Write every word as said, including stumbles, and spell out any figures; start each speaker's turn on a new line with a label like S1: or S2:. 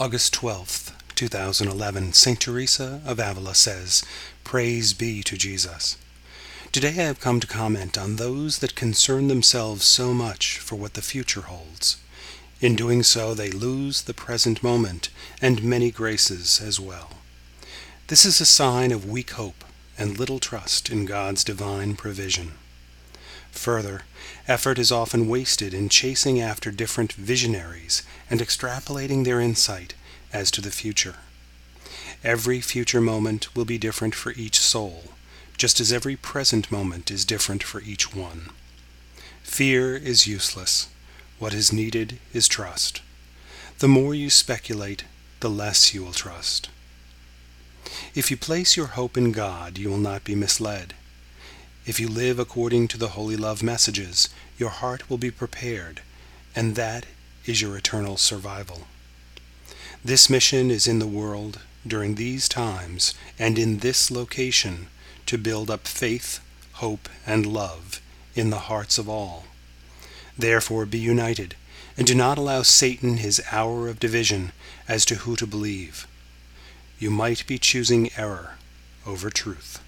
S1: August twelfth, two thousand eleven, Saint Teresa of Avila says, "Praise be to Jesus." Today I have come to comment on those that concern themselves so much for what the future holds. In doing so, they lose the present moment and many graces as well. This is a sign of weak hope and little trust in God's divine provision. Further, effort is often wasted in chasing after different visionaries and extrapolating their insight as to the future. Every future moment will be different for each soul, just as every present moment is different for each one. Fear is useless. What is needed is trust. The more you speculate, the less you will trust. If you place your hope in God, you will not be misled. If you live according to the holy love messages, your heart will be prepared, and that is your eternal survival. This mission is in the world, during these times, and in this location, to build up faith, hope, and love in the hearts of all. Therefore be united, and do not allow Satan his hour of division as to who to believe. You might be choosing error over truth.